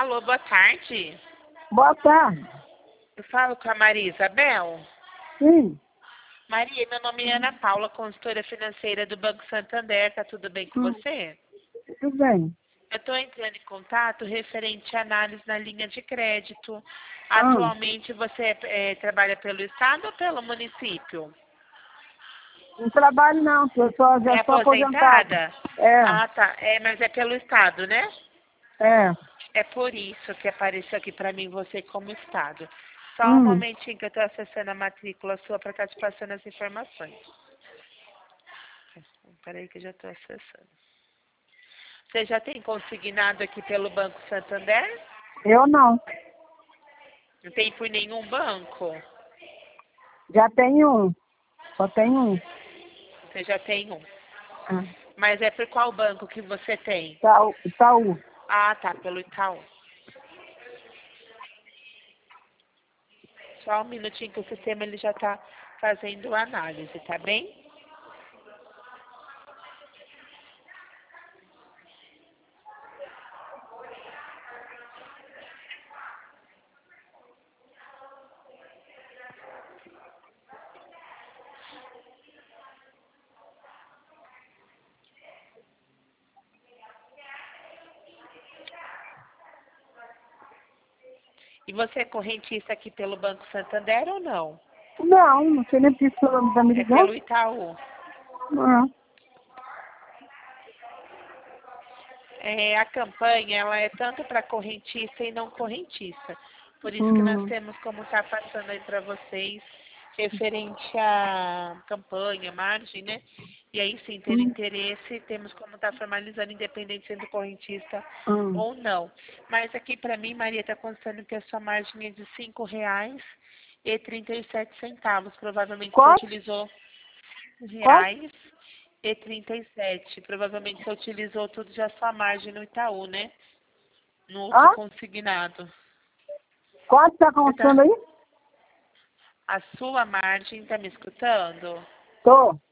Alô, boa tarde. Boa tarde. Eu falo com a Maria Isabel. Sim. Maria, meu nome é Ana Paula, consultora financeira do Banco Santander. Tá tudo bem com você? Tudo bem. Eu estou entrando em contato referente à análise na linha de crédito. Atualmente você trabalha pelo Estado ou pelo município? Não trabalho não, que eu já É estou aposentada. É, Ah, tá. Mas é pelo Estado, né? é. É por isso que apareceu aqui para mim você como Estado. Só um momentinho que eu estou acessando a matrícula sua para estar te passando as informações. Peraí que eu já estou acessando. Você já tem consignado aqui pelo Banco Santander? Eu não. Não tem por nenhum banco? Já tenho um. Só tenho um. Você já tem um. Ah, Mas é por qual banco que você tem? Itaú. Ah, tá, pelo Itaú. Só um minutinho que o sistema ele já está fazendo a análise, tá bem? E você é correntista aqui pelo Banco Santander ou não? Não sei nem porque o senhor está me É ligando. pelo Itaú. Não. A campanha ela é tanto para correntista e não correntista. Por isso que nós temos como estar passando aí para vocês referente à campanha, margem, né? E aí sim, ter interesse, temos como estar formalizando independente sendo correntista ou não. Mas aqui para mim, Maria, está constando que a sua margem é de R$ 5,37. Provavelmente você Quanto? utilizou Quanto? R$ 5,37. Provavelmente você utilizou tudo de a sua margem no Itaú, né? No outro Ah? consignado. Quanto está Você tá? constando aí? A sua margem, tá me escutando? Tô.